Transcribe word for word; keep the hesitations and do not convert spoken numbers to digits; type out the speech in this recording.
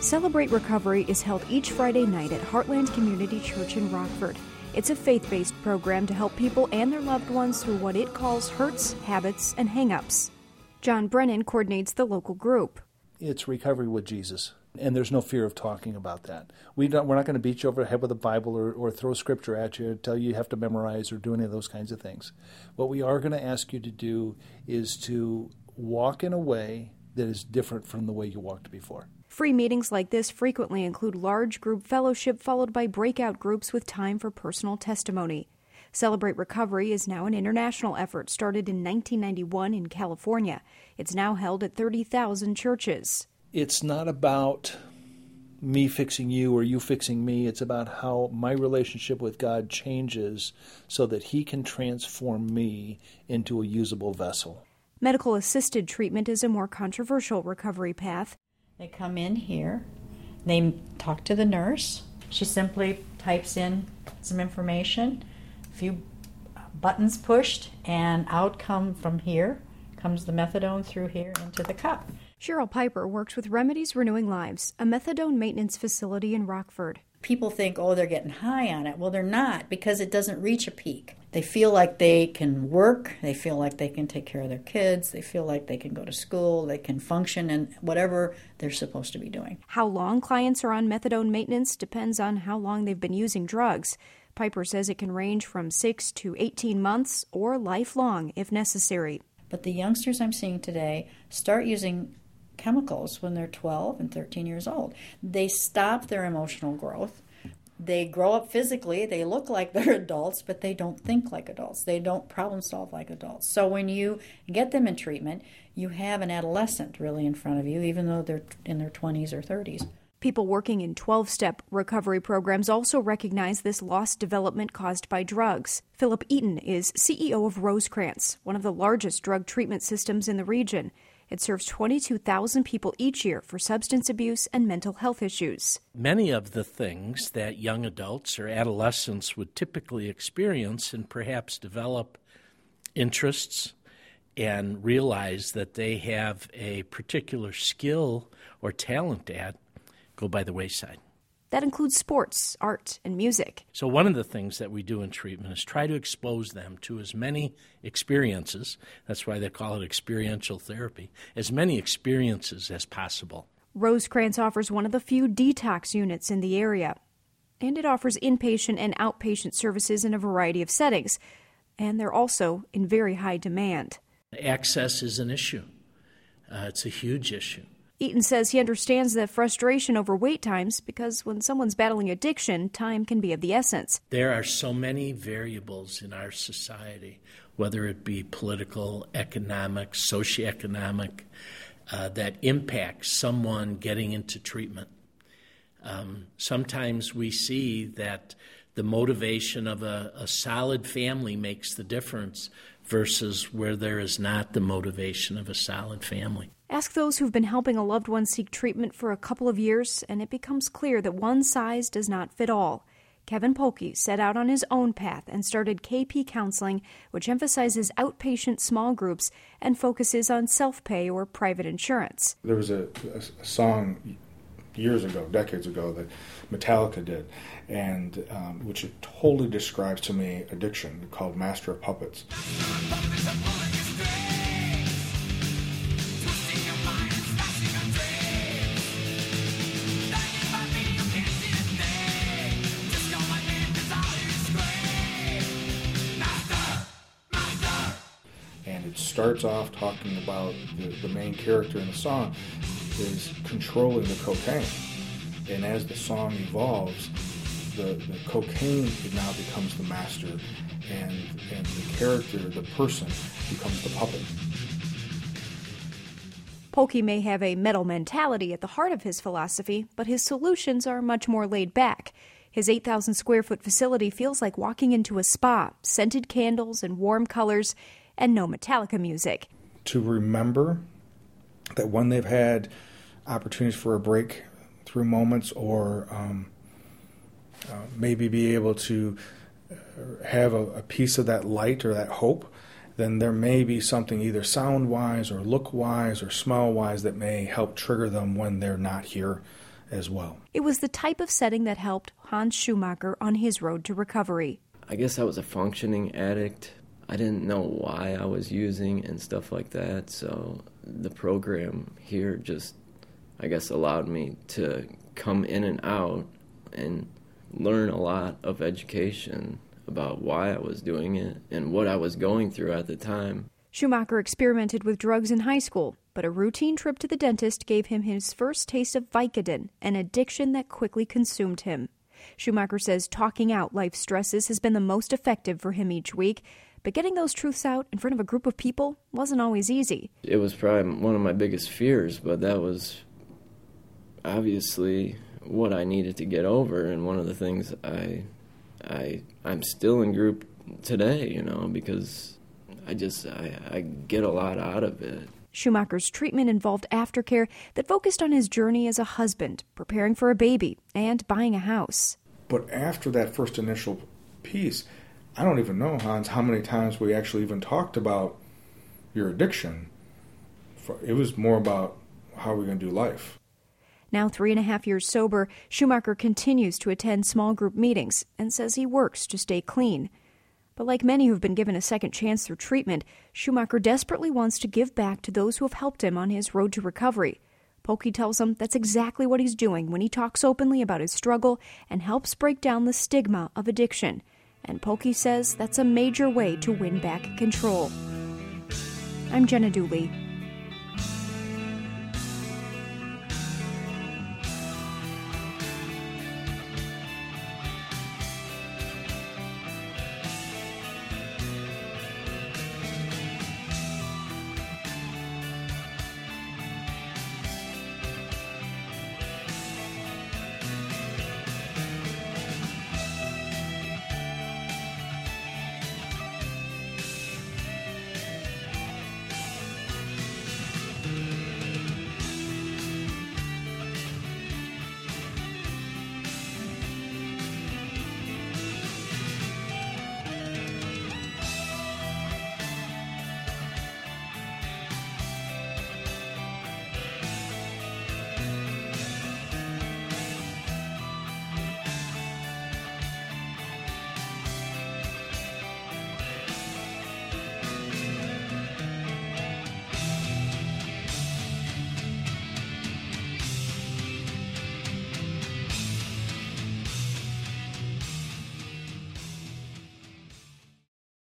Celebrate Recovery is held each Friday night at Heartland Community Church in Rockford. It's a faith-based program to help people and their loved ones through what it calls hurts, habits, and hang-ups. John Brennan coordinates the local group. It's recovery with Jesus, and there's no fear of talking about that. We don't, we're not going to beat you over the head with a Bible or, or throw scripture at you, tell you you have to memorize or do any of those kinds of things. What we are going to ask you to do is to walk in a way that is different from the way you walked before. Free meetings like this frequently include large group fellowship followed by breakout groups with time for personal testimony. Celebrate Recovery is now an international effort started in nineteen ninety-one in California. It's now held at thirty thousand churches. It's not about me fixing you or you fixing me. It's about how my relationship with God changes so that He can transform me into a usable vessel. Medical-assisted treatment is a more controversial recovery path. They come in here, they talk to the nurse. She simply types in some information, a few buttons pushed, and out come from here, comes the methadone through here into the cup. Cheryl Piper works with Remedies Renewing Lives, a methadone maintenance facility in Rockford. People think, oh, they're getting high on it. Well, they're not, because it doesn't reach a peak. They feel like they can work, they feel like they can take care of their kids, they feel like they can go to school, they can function in whatever they're supposed to be doing. How long clients are on methadone maintenance depends on how long they've been using drugs. Piper says it can range from six to eighteen months or lifelong if necessary. But the youngsters I'm seeing today start using chemicals when they're twelve and thirteen years old. They stop their emotional growth. They grow up physically, they look like they're adults, but they don't think like adults. They don't problem solve like adults. So when you get them in treatment, you have an adolescent really in front of you, even though they're in their twenties or thirties. People working in twelve-step recovery programs also recognize this lost development caused by drugs. Philip Eaton is C E O of Rosecrance, one of the largest drug treatment systems in the region. It serves twenty-two thousand people each year for substance abuse and mental health issues. Many of the things that young adults or adolescents would typically experience and perhaps develop interests and realize that they have a particular skill or talent at go by the wayside. That includes sports, art, and music. So one of the things that we do in treatment is try to expose them to as many experiences, that's why they call it experiential therapy, as many experiences as possible. Rosecrance offers one of the few detox units in the area, and it offers inpatient and outpatient services in a variety of settings, and they're also in very high demand. Access is an issue. Uh, it's a huge issue. Eaton says he understands the frustration over wait times because when someone's battling addiction, time can be of the essence. There are so many variables in our society, whether it be political, economic, socioeconomic, uh, that impact someone getting into treatment. Um, sometimes we see that the motivation of a, a solid family makes the difference versus where there is not the motivation of a solid family. Ask those who've been helping a loved one seek treatment for a couple of years, and it becomes clear that one size does not fit all. Kevin Polke set out on his own path and started K P Counseling, which emphasizes outpatient small groups and focuses on self-pay or private insurance. There was a, a, a song years ago, decades ago, that Metallica did, and um, which it totally describes to me addiction, called Master of Puppets. And it starts off talking about the, the main character in the song is controlling the cocaine. And as the song evolves, the, the cocaine now becomes the master, and, and the character, the person, becomes the puppet. Polke may have a metal mentality at the heart of his philosophy, but his solutions are much more laid back. His eight thousand square foot facility feels like walking into a spa, scented candles and warm colors, and no Metallica music. To remember that when they've had opportunities for a breakthrough moments, or um, uh, maybe be able to have a, a piece of that light or that hope, then there may be something either sound-wise or look-wise or smell-wise that may help trigger them when they're not here as well. It was the type of setting that helped Hans Schumacher on his road to recovery. I guess I was a functioning addict. I didn't know why I was using and stuff like that, so the program here just, I guess, allowed me to come in and out and learn a lot of education about why I was doing it and what I was going through at the time. Schumacher experimented with drugs in high school, but a routine trip to the dentist gave him his first taste of Vicodin, an addiction that quickly consumed him. Schumacher says talking out life stresses has been the most effective for him each week, but getting those truths out in front of a group of people wasn't always easy. It was probably one of my biggest fears, but that was obviously what I needed to get over, and one of the things I, I, I'm still in group today, you know, because I just, I, I get a lot out of it. Schumacher's treatment involved aftercare that focused on his journey as a husband, preparing for a baby, and buying a house. But after that first initial piece, I don't even know, Hans, how many times we actually even talked about your addiction. It was more about how we're going to do life. Now three and a half years sober, Schumacher continues to attend small group meetings and says he works to stay clean. But like many who've been given a second chance through treatment, Schumacher desperately wants to give back to those who have helped him on his road to recovery. Pokey tells him that's exactly what he's doing when he talks openly about his struggle and helps break down the stigma of addiction. And Pokey says that's a major way to win back control. I'm Jenna Dooley.